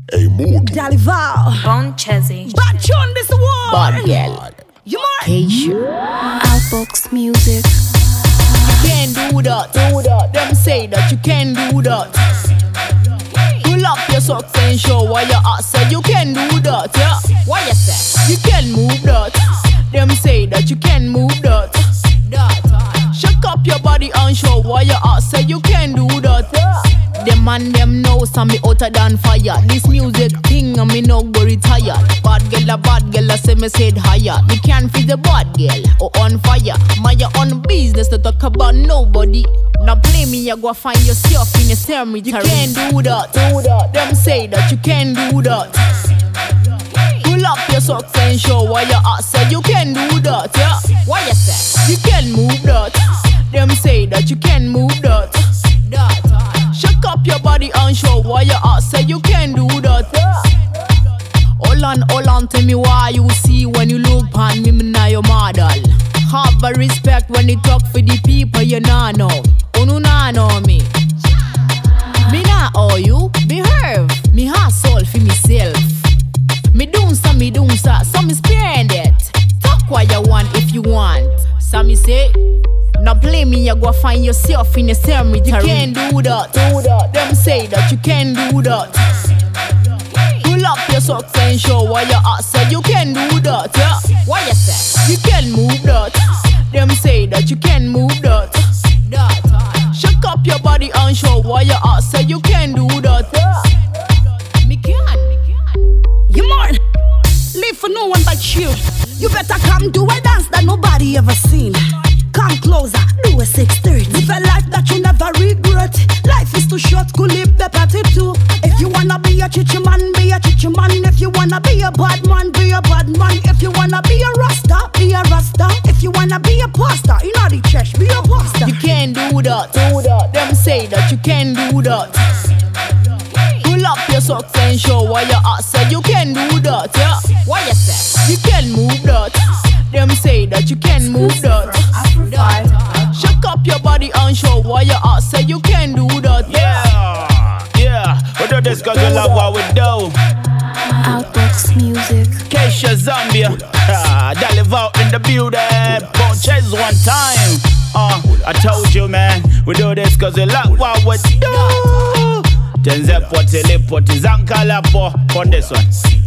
Hey, mood. Dalival. Bon Chezzy. Bad tune this war. Bad girl. You more? Keisha. Outbox music. You can't do that. Them say that you can't do that. Pull up your socks and show why your ass said you can do that. Yeah. Why you say? You can move that. Them say that you can move that. Shake up your body and show why your ass said you can do that. Them and them know some me hotter than fire. This music thing and me no go retire. Bad girl, say me said higher. Me can't feel the bad girl or on fire. Mind your own business to talk about nobody. Now play me, you go find yourself in the cemetery. You can't do that. Them say that you can't do that. Pull up your socks and show why your ass said you can do that. Yeah. Why you say? You can move that. Them say that you can move that. Shake up your body and show why your ass say you can do that. Hold on, tell me why you see when you look on me now your model. Have a respect when you talk for the people you nah know. Oh no nah know me. Me nah owe you, behave. Me hustle for myself. Me doom so me spend it. Talk what you want if you want. So me say, now play me, you go find yourself in the cemetery. You can't do that. Them say that you can't do that. Pull up your socks and show why your ass said you can do that. Yeah. Why you say? You can move that. Them say that you can move that. Shake up your body and show why your ass said you can do that. Me can. You more? Live for no one but you. You better come do a dance that nobody ever seen. Come closer, do a 630. Live a life that you never regret. Life is too short, could live the party too. If you wanna be a chichi man, be a chichi man. If you wanna be a bad man, be a bad man. If you wanna be a rasta, be a rasta. If you wanna be a pastor, you know the church, be a pastor. You can't do that. Them say that you can do that. Pull up your socks and show why your ass said you can do that. Yeah. Why you say? You can move that. Them say that you can move that. Shake up your body and show why your ass say you can do that. Yeah. We do this cause we love what we do. Outbox music. Keisha Zambia. Dalival in the building. Bon Chezzy one time. I told you, man. We do this cause we love what we do. Tenze poti li poti zankala po on this one.